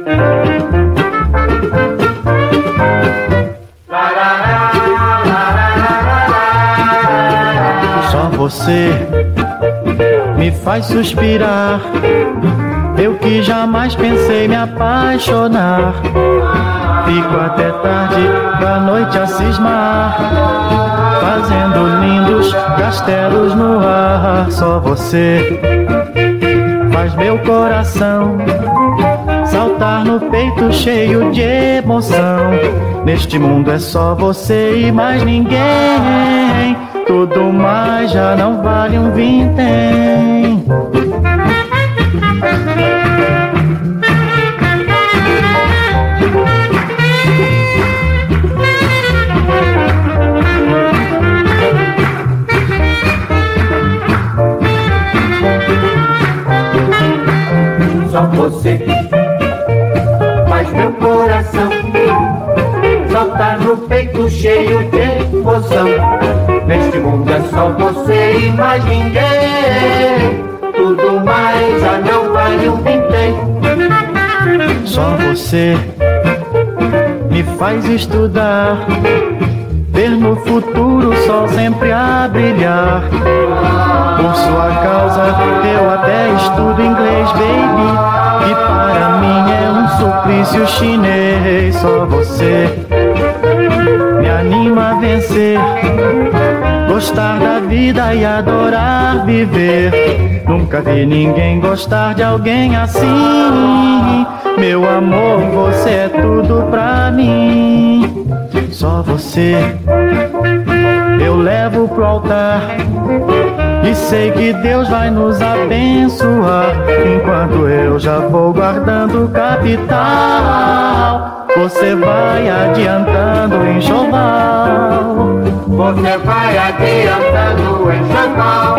Só você me faz suspirar, eu que jamais pensei me apaixonar. Fico até tarde da noite a cismar, fazendo lindos castelos no ar. Só você faz meu coração saltar no peito cheio de emoção. Neste mundo é só você e mais ninguém, tudo mais já não vale um vintém. Só você faz meu coração saltar no peito cheio de emoção. Neste mundo é só você e mais ninguém, tudo mais já não vale um vintém. Só você me faz estudar, ver no futuro o sol sempre a brilhar. Por sua causa eu até estudo inglês, baby, que para mim é um suplício chinês. Só você me anima a vencer, gostar da vida e adorar viver. Nunca vi ninguém gostar de alguém assim. Meu amor, você é tudo pra mim. Só você eu levo pro altar e sei que Deus vai nos abençoar. Enquanto eu já vou guardando capital, você vai adiantando enxoval. Você vai adiantando enxoval.